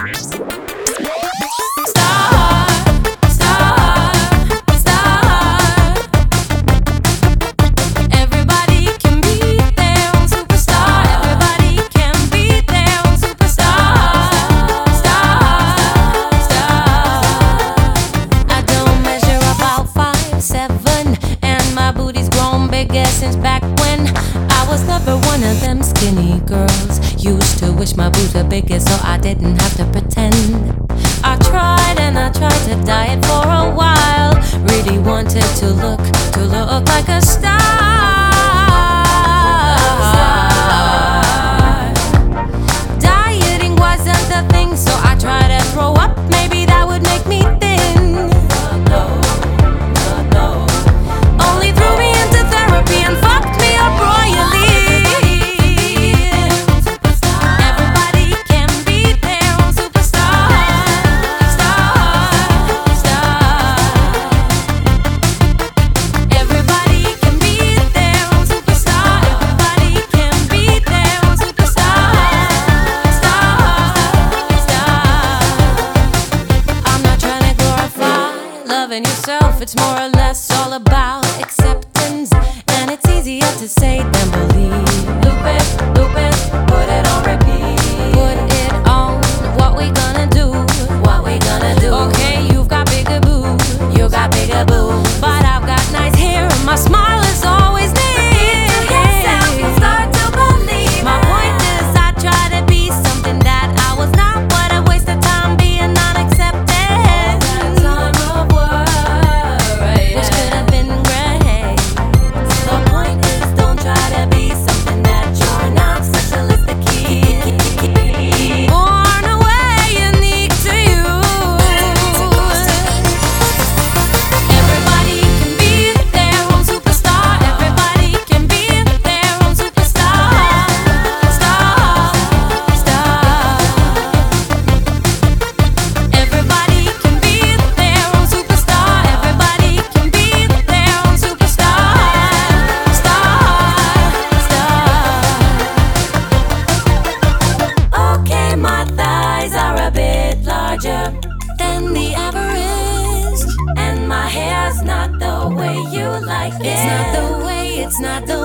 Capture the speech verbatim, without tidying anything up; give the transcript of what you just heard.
Since back when I was never one of them skinny girls. Used to wish my boobs were bigger so I didn't have to pretend. I tried and I tried to diet for a while. Really wanted to look, to look like a star. Dieting wasn't the thing, so I tried to throw up. Maybe that would make me thin. No, no, no. Only threw me into therapy and fucked me up royally. Everybody can be their own superstar. Star, star. Everybody can be their own superstar. Everybody can be their own superstar. Star, star. I'm not trying to glorify loving yourself. It's more or less all about acceptance, and it's easier to say than believe. Loop it, loop it, put it on repeat. Put it on, what we gonna do? What we gonna do? Okay, you've got bigger boobs, you got bigger boobs, but I've got nice hair and my smile is always there. Yourself, you start to believe. My point is, I try to be something that I was not. What a waste of time being not accepted. Time of worry, which could have been great. The point is, don't try to be something that you're not. Specialistically born away, unique to you. Everybody can be their own superstar. Everybody can be their own superstar. Star, star. Everybody can be their own superstar. Everybody can be their own superstar. Star, star. Okay, my thighs are a bit larger than the average, and my hair's not the way you like it. It's not the way, it's not the